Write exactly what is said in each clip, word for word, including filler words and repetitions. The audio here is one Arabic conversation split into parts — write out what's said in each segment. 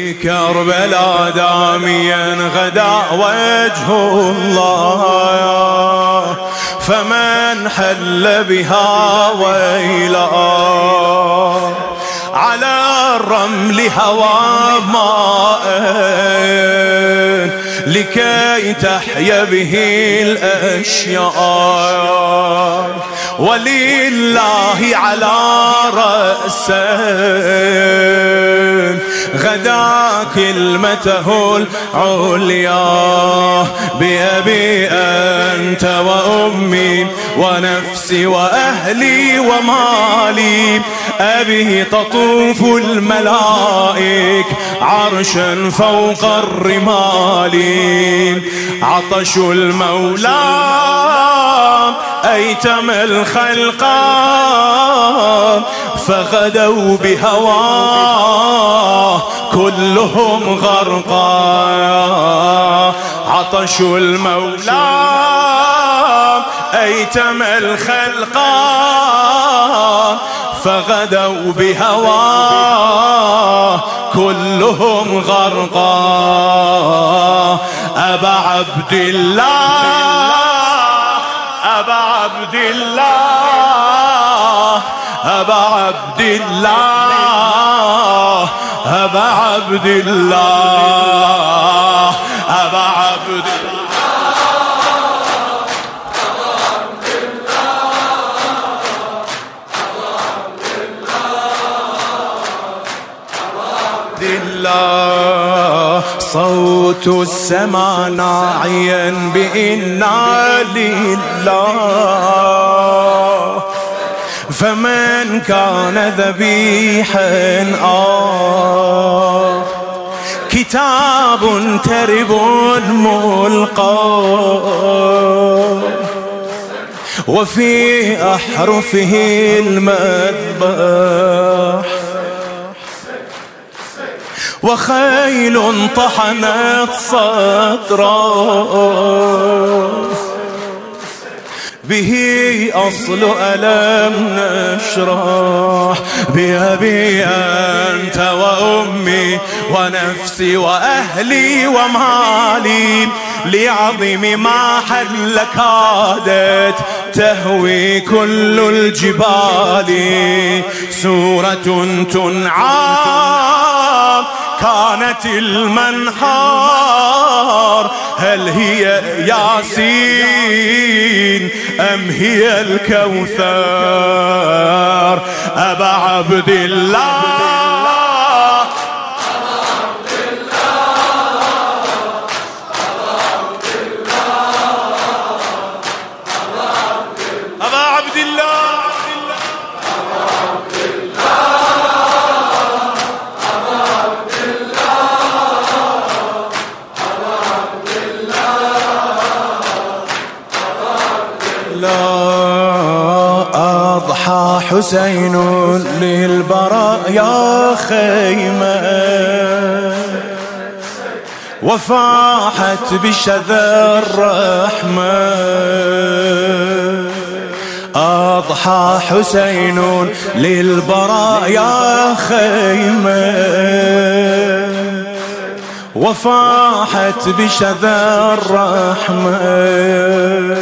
كربلاء داميا غدا وجه الله، فمن حل بها ويلا على الرمل هوى ماء لكي تحيا به الأشياء، ولله على رأسه غدا كلمته العليا، بأبي أنت وأمي ونفسي وأهلي ومالي، أبه تطوف الملائك عرشا فوق الرمال، عطش المولى أيتم الخلق فغدوا بهواه كلهم غرقا، عطش المولى أيتم الخلق فغدوا بهواه كلهم غرقا. أبا عبد الله أبا عبد الله أبا عبد الله أبا عبد الله أبا عبد الله، صوت السماء ناعيا بإنا لله، فمن كان ذبيحا آه كتاب ترب ملقى وفي أحرفه المذبح، وخيل طحنت صدرا به أصل ألم نشرح، بأبي أنت وأمي ونفسي وأهلي ومالي، لعظيم ما حل كادت تهوي كل الجبال، سورة تنعام كانت المنحار، هل هي ياسين أم هي الكوثر؟ أبا عبد الله أبا عبد الله أضحى حسين للبرايا خيمة، وفاحت بشذا الرحمة، أضحى حسين للبرايا خيمة، وفاحت بشذا الرحمة،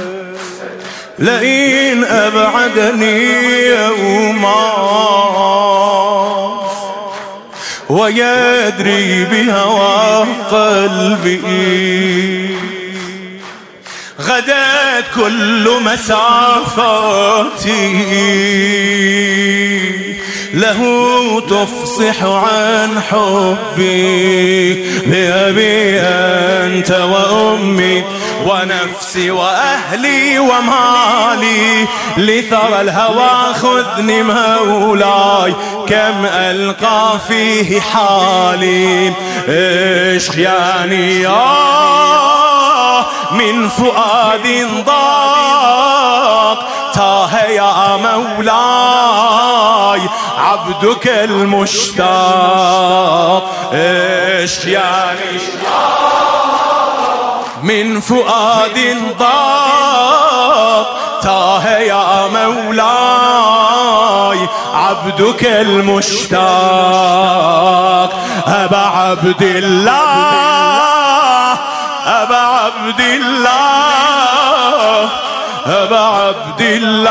لئن أبعدني يوما ويدري بهوى قلبي، غدت كل مسافاتي له تفصح عن حبي، بأبي أنت وأمي ونفسي وأهلي ومالي، لثرى الهوى خذني مولاي كم ألقى فيه حالي، اشخياني يا من فؤاد ضاق، تاه يا مولاي عبدك المشتاق، اشخياني من فؤاد ضاق، تاه يا مولاي عبدك المشتاق، أبا عبد الله أبا عبد الله أبا عبد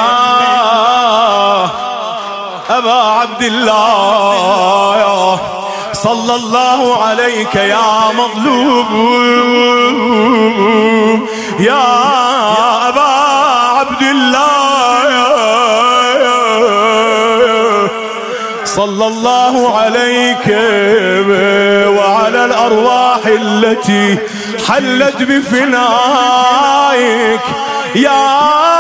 الله أبا عبد الله صلى الله عليك يا مظلوم يا أبا عبد الله صلى الله عليك وعلى الأرواح التي حلت بفنائك يا